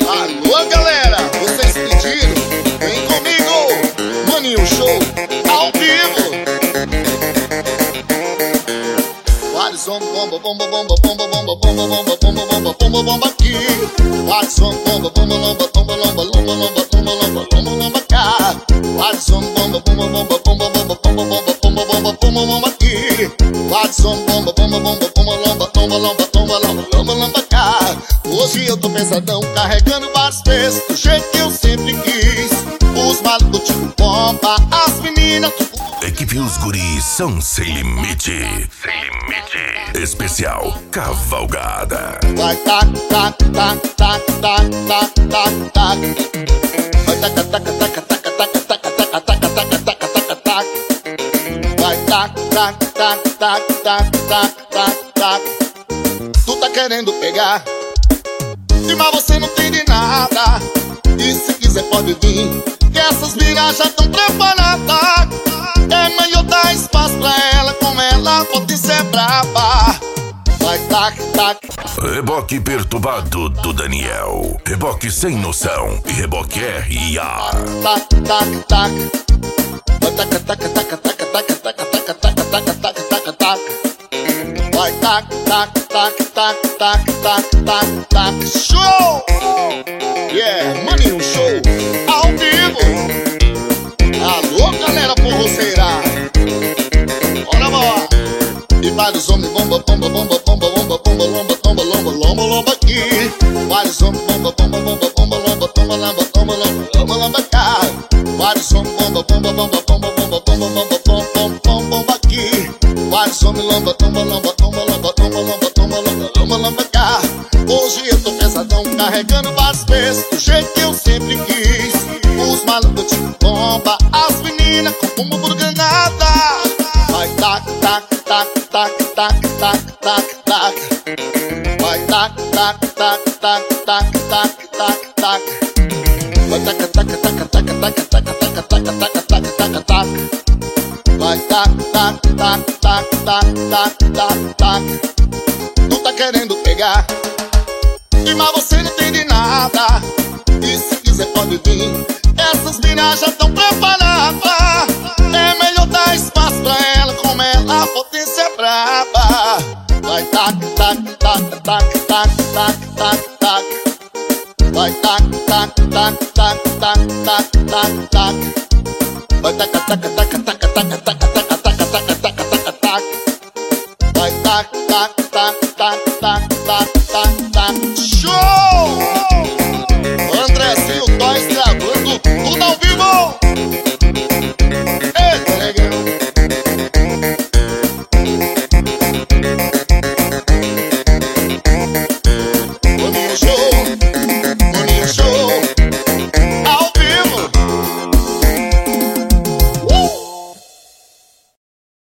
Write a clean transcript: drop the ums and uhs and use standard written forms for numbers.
Alô galera, vocês pediram? Vem comigo, Maninho Show, ao vivo. Vários homens bomba, bomba, bomba, bomba, bomba, bomba, bomba, bomba, bomba, bomba, bomba aqui. Vários homens bomba, bomba, lomba, bomba, lomba, lomba, lomba, lomba, lomba, lomba, lomba cá. Vários homens bomba, bomba, bomba, bomba, bomba, bomba, bomba, bomba, bomba, bomba, bomba aqui. Vários homens bomba, bomba, bomba, bomba, lomba, lomba, lomba, lomba, lomba, lomba, lomba cá. Hoje eu tô pesadão, carregando vários pesos do jeito que eu sempre quis. Os malucos tipo bomba, as meninas tipo... Equipe Os Guris são sem limite. Sem limite. Especial Cavalgada. Vai tac, tac, tac, tac, tac, tac, tac, tac. Vai tac, tac, tac, tac, tac, tac, tac, tac, tac, tac, tac, tac. Vai tac, tac, tac, tac, tac, tac, tac, tac. Tu tá querendo pegar, mas você não tem de nada. E se quiser pode vir, que essas minas já tão preparadas. É melhor dar espaço pra ela, como ela pode ser brava. Vai tac, tac. Reboque perturbado do Daniel. Reboque sem noção e reboque R.I.A. Tac, tac, tac. Vai tac, tac, tac, tac, tac, tac, tac, tac, tac, tac, tac, tac. Vai tac, tac, tac, tac, tac, tac, tac, tac. Show! Yeah, Maninho Show, ao vivo. Alô galera forroceira, bora, bora. E vários homens bomba, bomba, bomba, bomba, bomba, bomba, lomba, lomba, lomba, lomba, lomba aqui. Vários homens bomba, bomba, bomba, bomba, lomba, lomba, lomba, lomba, lomba, lomba, lomba cá. Vários homens bomba, bomba, bomba, bomba, bomba, bomba, bomba, bomba, bomba, bomba aqui. Vários homens lomba, lomba, lomba, lomba, lomba, lomba, lomba, lomba, lomba, lomba, lomba cá. Hoje eu tô pesadão, carregando vários pesos do jeito que eu sempre quis. Os malucos tipo bomba, as meninas com bumbum granada. Vai tac, tac, tac, tac, tac, tac, tac, tac. Vai tac, tac, tac, tac, tac, tac, tac, tac. Vai tac, tac, tac, tac, tac, tac, tac, tac, tac, tac, tac, tac. Vai tac, tac, tac, tac, tac, tac, tac, tac. Tu tá querendo pegar, mas você não tem de nada. E se quiser pode vir, essas minas já tão preparadas. É melhor dar espaço pra ela, como ela pode ser brava. Vai tac, tac, tac, tac, tac, tac, tac, tac. Vai tac, tac, tac, tac, tac, tac, tac, tac. Vai tac, tac, tac, tac, tac, tac, tac, tac, tac, tac, tac, tac. Vai tac, tac, tac, tac, tac, tac, tac, tac. Show!